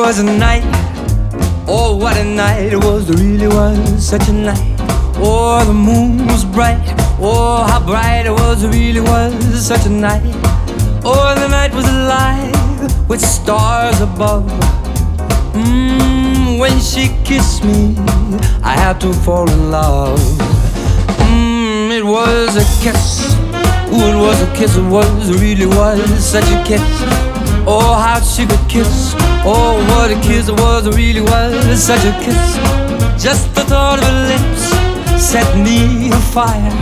was a night. Oh, what a night it was, really was such a night. Oh, the moon was bright. Oh, how bright it was, really was such a night. Oh, the night was alive with stars above. When she kissed me, I had to fall in love. It was a kiss. Ooh, it was a kiss, it was, really was such a kiss. Oh, how she could kiss. Oh, what a kiss it was, really was such a kiss. Just the thought of her lips set me afire.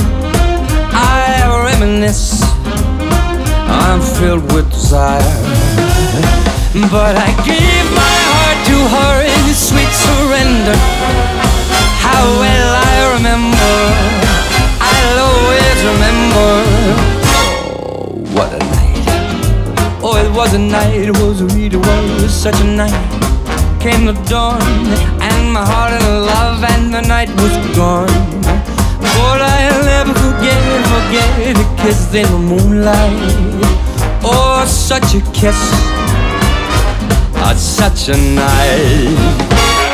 I reminisce, I'm filled with desire. But I gave my heart to her in sweet surrender. How well I remember, I'll always remember. Oh, what a night. Oh, it was a night, it was really was such a night. Came the dawn, and my heart in love, and the night was gone. But I'll never forget a kiss in the moonlight. Oh, such a kiss, oh, such a night.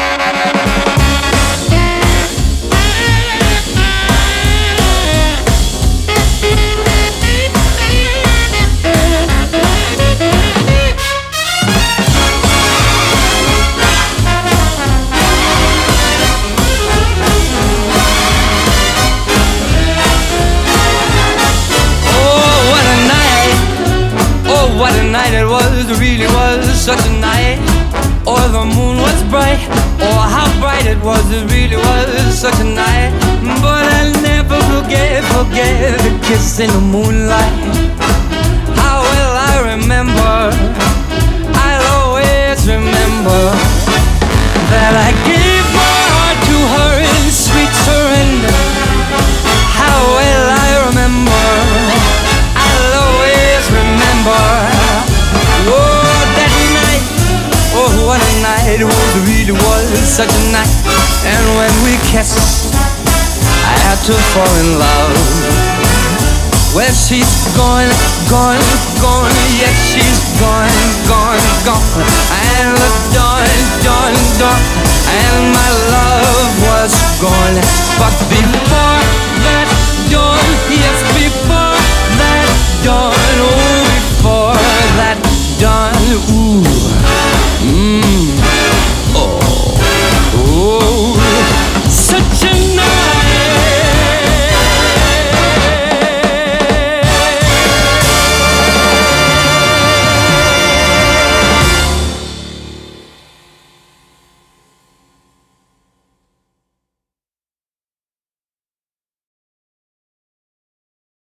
What a night it was, really was such a night. Oh, the moon was bright. Oh, how bright it was, it really was such a night. But I'll never forget the kiss in the moonlight. How well I remember, I'll always remember that I gave my heart to her in sweet surrender. How well I remember, I'll always remember. Oh, that night, oh, what a night it was, really was such a night. And when we kissed, I had to fall in love. Well, she's gone, gone, gone, yes, she's gone, gone, gone. And the dawn, dawn, dawn, and my love was gone. But before